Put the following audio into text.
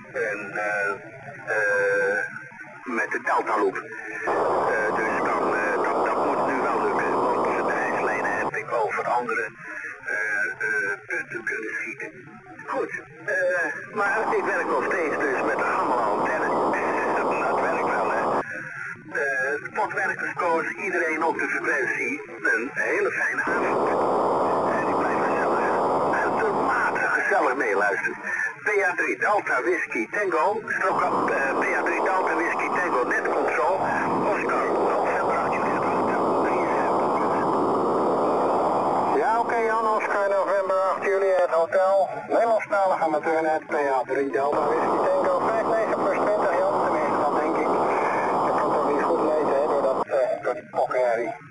En met de Delta Loop. Dus dat moet nu wel lukken, want de bedrijfslijnen heb ik over andere punten kunnen schieten. Goed, maar ik werk nog steeds dus met de gammele antenne. Dat werkt wel, hè. Tot werkerskoos, iedereen op de frequentie. Een hele fijne avond. En ik blijf gezellig, uitermate gezellig meeluisteren. PA3 Delta Whisky Tango, strook op PA3 Delta Whisky Tango net control, Oscar, November 8 Juliet Hotel 73. Ja, oké Jan, Oscar, November 8 Juliet Hotel, Nederlandstalig amateurnet, PA3 Delta Whisky Tango, 59 plus 20 Jan, tenminste dat denk ik. Ik kan toch niet goed lezen, hè, door die pokkenherrie.